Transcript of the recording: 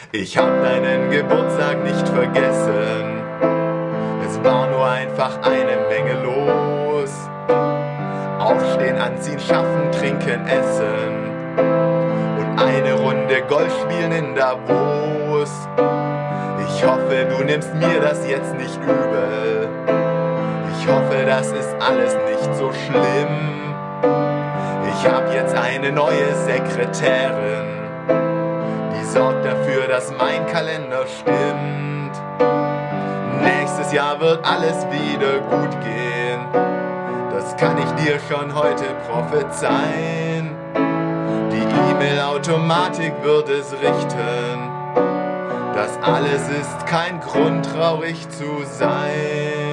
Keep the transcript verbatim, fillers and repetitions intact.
Ich hab deinen Geburtstag nicht vergessen, es war nur einfach eine Menge los. Aufstehen, anziehen, schaffen, trinken, essen und eine Runde Golf spielen in Davos. Ich hoffe, du nimmst mir das jetzt nicht übel. Ich hoffe, das ist alles nicht so schlimm. Ich hab jetzt eine neue Sekretärin, die sorgt dafür, dass mein Kalender stimmt. Nächstes Jahr wird alles wieder gut gehen, das kann ich dir schon heute prophezeien. Die E-Mail-Automatik wird es richten, das alles ist kein Grund, traurig zu sein.